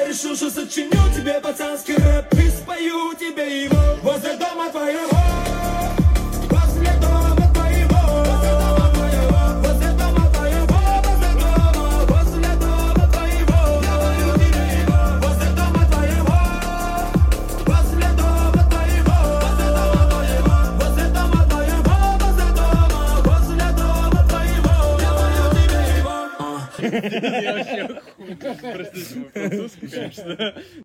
решил, что сочиню тебе пацанский рэп и спою тебе его возле дома твоего. Возле дома твоего. Возле дома твоего. Возле дома твоего. Я пою тебе его возле дома твоего. Возле дома твоего. Возле дома твоего. Возле дома твоего. Я пою тебе его. Я вообще хуй. Простите, мой французский, конечно.